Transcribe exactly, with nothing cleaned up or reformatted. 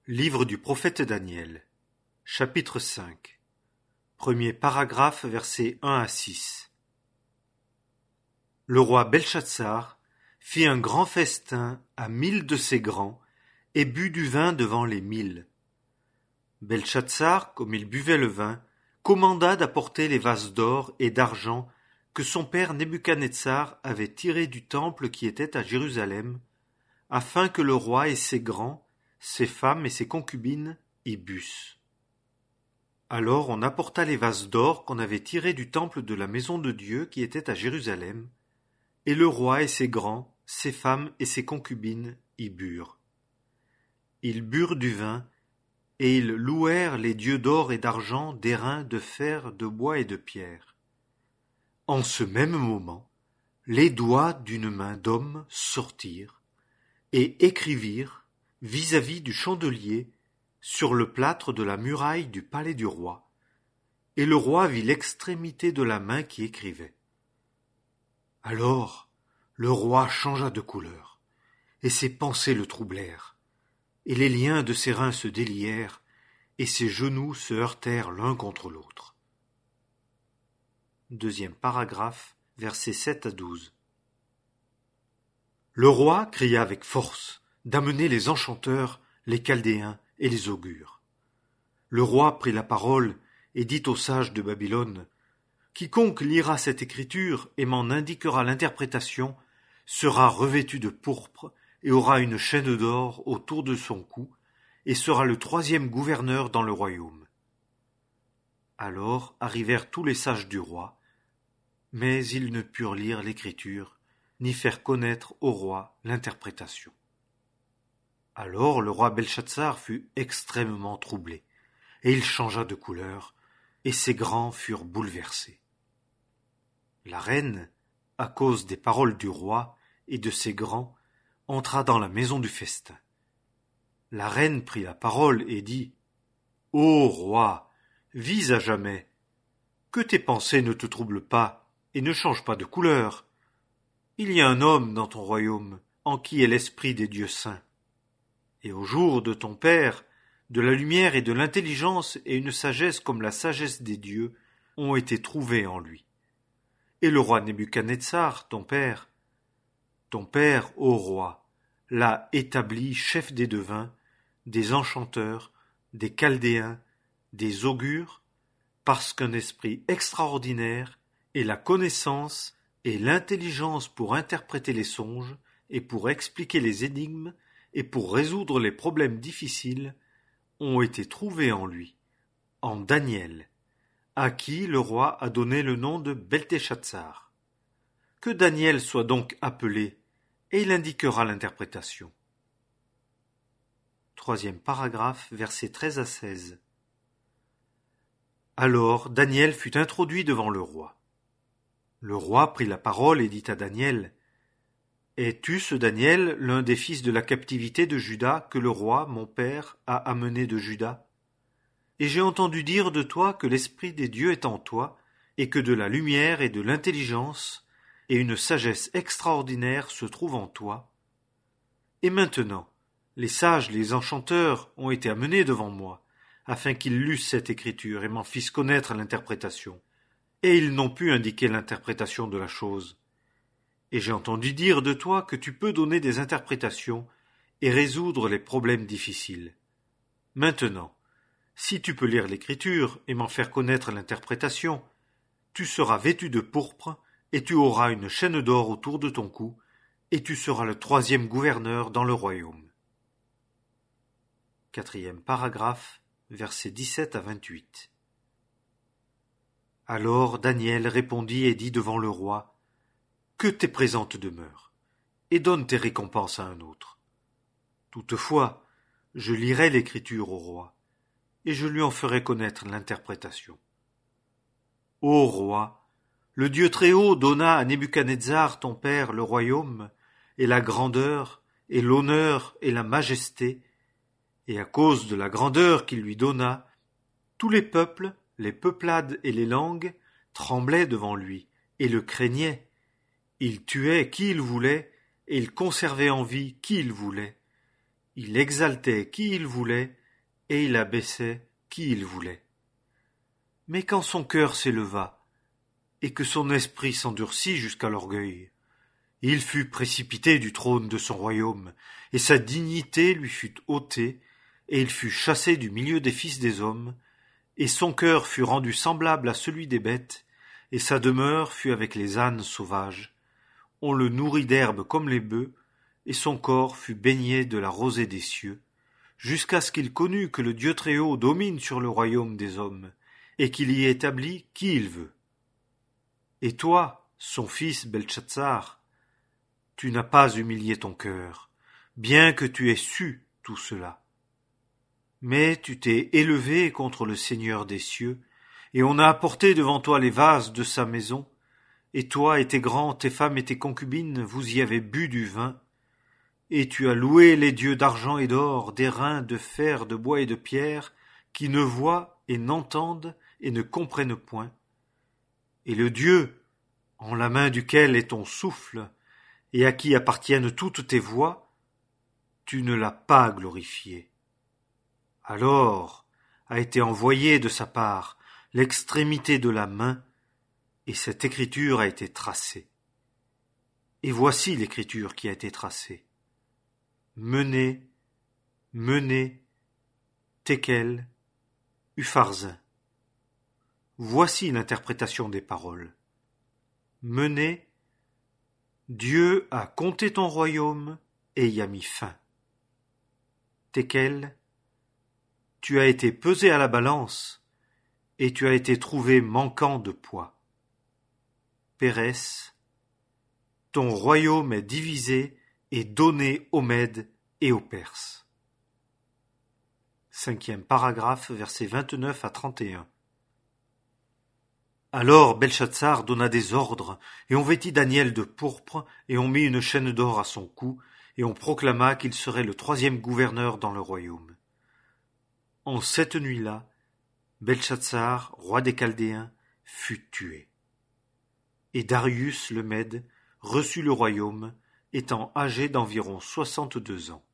Livre du prophète Daniel, chapitre cinq. Premier paragraphe, versets un à six. Le roi Belchatsar fit un grand festin à mille de ses grands et but du vin devant les mille. Belchatsar, comme il buvait le vin, commanda d'apporter les vases d'or et d'argent que son père Nebuchadnezzar avait tirés du temple qui était à Jérusalem, afin que le roi et ses grands, ses femmes et ses concubines y bussent. Alors on apporta les vases d'or qu'on avait tirés du temple de la maison de Dieu qui était à Jérusalem, et le roi et ses grands, ses femmes et ses concubines y burent. Ils burent du vin, et ils louèrent les dieux d'or et d'argent, d'airain, de fer, de bois et de pierre. En ce même moment, les doigts d'une main d'homme sortirent, et écrivirent, vis-à-vis du chandelier, sur le plâtre de la muraille du palais du roi, et le roi vit l'extrémité de la main qui écrivait. Alors le roi changea de couleur, et ses pensées le troublèrent, et les liens de ses reins se délièrent, et ses genoux se heurtèrent l'un contre l'autre. Deuxième paragraphe, versets sept à douze. Le roi cria avec force d'amener les enchanteurs, les chaldéens et les augures. Le roi prit la parole et dit aux sages de Babylone: Quiconque lira cette écriture et m'en indiquera l'interprétation sera revêtu de pourpre et aura une chaîne d'or autour de son cou et sera le troisième gouverneur dans le royaume. Alors arrivèrent tous les sages du roi, mais ils ne purent lire l'écriture ni faire connaître au roi l'interprétation. Alors le roi Belchatsar fut extrêmement troublé, et il changea de couleur, et ses grands furent bouleversés. La reine, à cause des paroles du roi et de ses grands, entra dans la maison du festin. La reine prit la parole et dit: « Ô roi, vis à jamais, que tes pensées ne te troublent pas et ne changent pas de couleur. Il y a un homme dans ton royaume en qui est l'esprit des dieux saints. Et au jour de ton père, de la lumière et de l'intelligence et une sagesse comme la sagesse des dieux ont été trouvées en lui. Et le roi Nebuchadnezzar, ton père, ton père, ô roi, l'a établi chef des devins, des enchanteurs, des chaldéens, des augures, parce qu'un esprit extraordinaire et la connaissance et l'intelligence pour interpréter les songes et pour expliquer les énigmes et pour résoudre les problèmes difficiles ont été trouvés en lui, en Daniel, à qui le roi a donné le nom de Beltéchatsar. Que Daniel soit donc appelé, et il indiquera l'interprétation. Troisième paragraphe, versets treize à seize. Alors Daniel fut introduit devant le roi. Le roi prit la parole et dit à Daniel: « Es-tu ce Daniel, l'un des fils de la captivité de Juda que le roi, mon père, a amené de Juda? Et j'ai entendu dire de toi que l'esprit des dieux est en toi, et que de la lumière et de l'intelligence et une sagesse extraordinaire se trouvent en toi. Et maintenant, les sages, les enchanteurs ont été amenés devant moi, afin qu'ils lussent cette écriture et m'en fissent connaître l'interprétation. Et ils n'ont pu indiquer l'interprétation de la chose. Et j'ai entendu dire de toi que tu peux donner des interprétations et résoudre les problèmes difficiles. Maintenant, si tu peux lire l'écriture et m'en faire connaître l'interprétation, tu seras vêtu de pourpre et tu auras une chaîne d'or autour de ton cou et tu seras le troisième gouverneur dans le royaume. » Quatrième paragraphe, versets dix-sept à vingt-huit. Alors Daniel répondit et dit devant le roi: « Que tes présentes demeurent, et donne tes récompenses à un autre. Toutefois, je lirai l'écriture au roi, et je lui en ferai connaître l'interprétation. Ô roi, le Dieu Très-Haut donna à Nebuchadnezzar ton père le royaume, et la grandeur, et l'honneur, et la majesté, et à cause de la grandeur qu'il lui donna, tous les peuples, les peuplades et les langues tremblaient devant lui, et le craignaient. Il tuait qui il voulait, et il conservait en vie qui il voulait. Il exaltait qui il voulait, et il abaissait qui il voulait. Mais quand son cœur s'éleva, et que son esprit s'endurcit jusqu'à l'orgueil, il fut précipité du trône de son royaume, et sa dignité lui fut ôtée, et il fut chassé du milieu des fils des hommes, et son cœur fut rendu semblable à celui des bêtes, et sa demeure fut avec les ânes sauvages. On le nourrit d'herbe comme les bœufs, et son corps fut baigné de la rosée des cieux, jusqu'à ce qu'il connût que le Dieu Très-Haut domine sur le royaume des hommes, et qu'il y établit qui il veut. Et toi, son fils Belchatsar, tu n'as pas humilié ton cœur, bien que tu aies su tout cela. Mais tu t'es élevé contre le Seigneur des cieux, et on a apporté devant toi les vases de sa maison, et toi et tes grands, tes femmes et tes concubines, vous y avez bu du vin, et tu as loué les dieux d'argent et d'or, d'airain, de fer, de bois et de pierre, qui ne voient et n'entendent et ne comprennent point. Et le Dieu, en la main duquel est ton souffle, et à qui appartiennent toutes tes voies, tu ne l'as pas glorifié. Alors a été envoyée de sa part l'extrémité de la main, et cette écriture a été tracée. Et voici l'écriture qui a été tracée. Menez, menez, Tekel, Upharzin. Voici l'interprétation des paroles. Menez, Dieu a compté ton royaume et y a mis fin. Tekel, tu as été pesé à la balance et tu as été trouvé manquant de poids. Pérès, ton royaume est divisé et donné aux Mèdes et aux Perses. Cinquième paragraphe, versets vingt-neuf à trente et un. Alors Belchatsar donna des ordres, et on vêtit Daniel de pourpre, et on mit une chaîne d'or à son cou, et on proclama qu'il serait le troisième gouverneur dans le royaume. En cette nuit-là, Belchatsar, roi des Chaldéens, fut tué. Et Darius le Mède reçut le royaume, étant âgé d'environ soixante-deux ans.